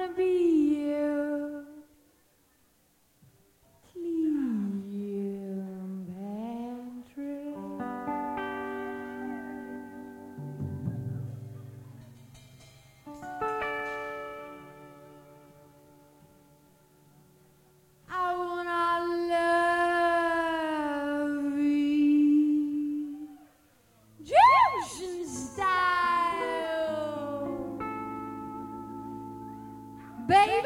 be you. Cleopatra. I wanna love you, Egyptian style, baby.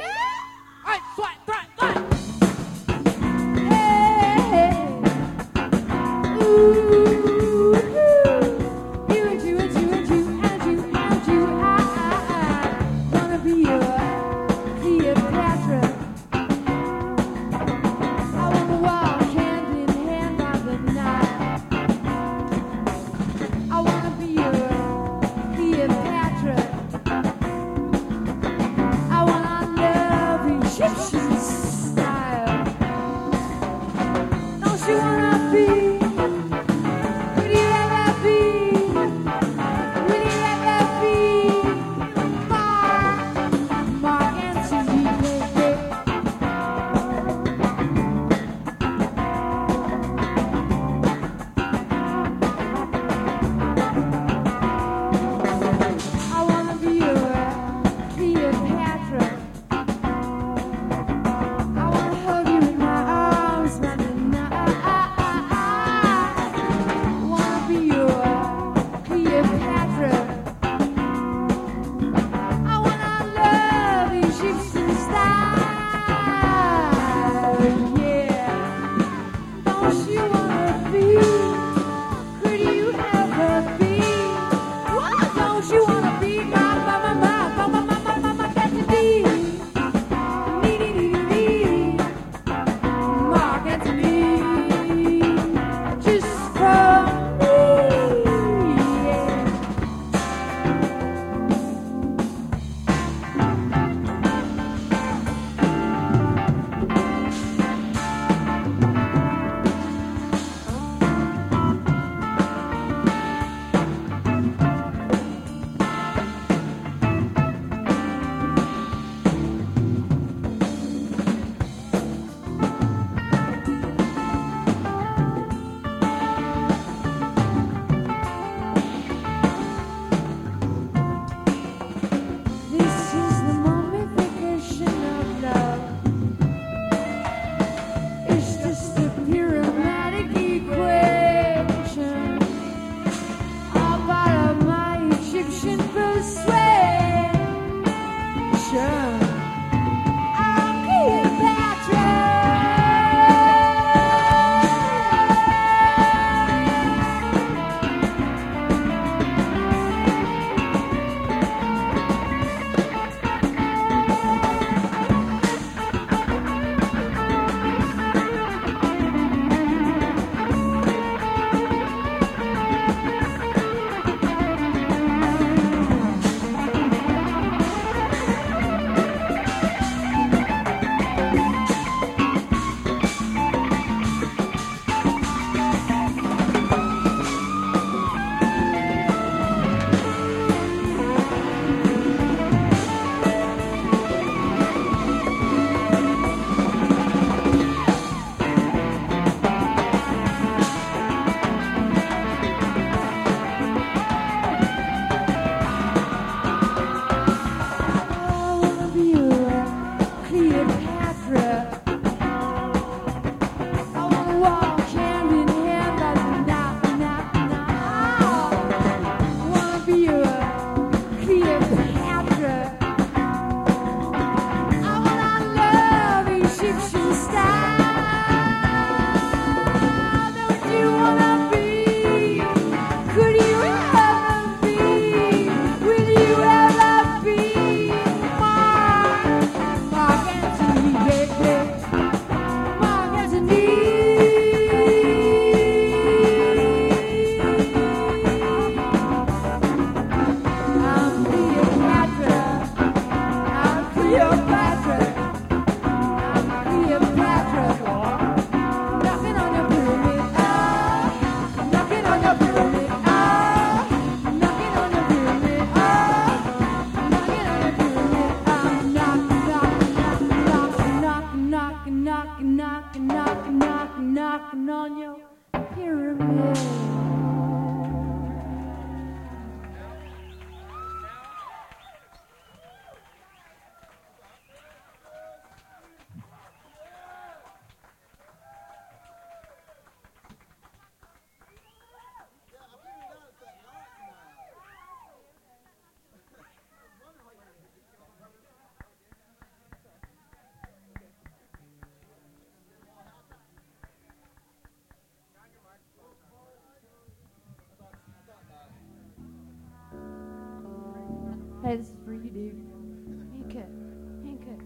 Hey, this is for you, dude. Handcut. Handcut.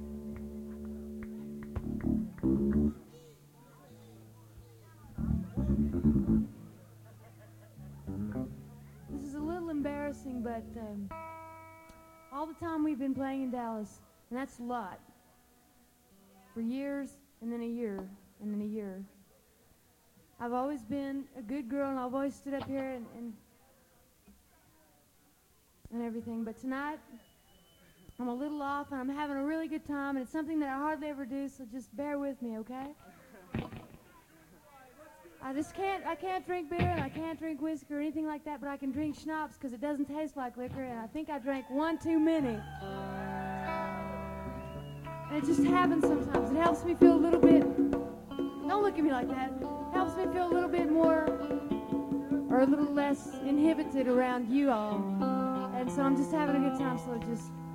This is a little embarrassing, but all the time we've been playing in Dallas, and that's a lot, for years, and then a year, and then a year. I've always been a good girl, and I've always stood up here and everything, but tonight I'm a little off, and I'm having a really good time, and it's something that I hardly ever do, so just bear with me, okay? I can't drink beer, and I can't drink whiskey or anything like that, but I can drink schnapps because it doesn't taste like liquor, and I think I drank one too many. And it just happens sometimes. It helps me feel a little bit, don't look at me like that, it helps me feel a little bit more, or a little less inhibited around you all. And so I'm just having a good time, so just